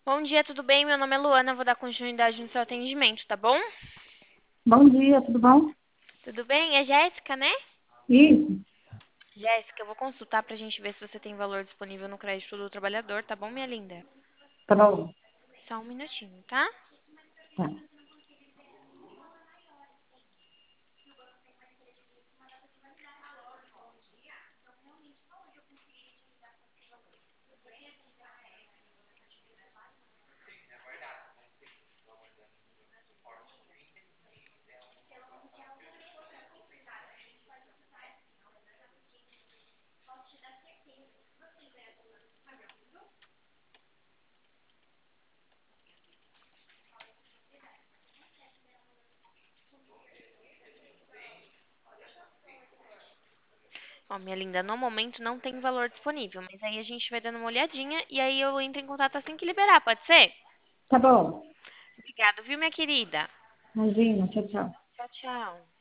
Bom dia, tudo bem? Meu nome é Luana, vou dar continuidade no seu atendimento, tá bom? Bom dia, tudo bom? Tudo bem? É Jéssica, né? Isso, Jéssica, eu vou consultar pra gente ver se você tem valor disponível no crédito do trabalhador, tá bom, minha linda? tá bom. Só um minutinho, tá? Tá, Ó, minha linda, no momento não tem valor disponível, mas aí a gente vai dando uma olhadinha e aí eu entro em contato assim que liberar, pode ser? tá bom. Obrigada, viu, minha querida? Imagina, tchau, tchau. Tchau, tchau.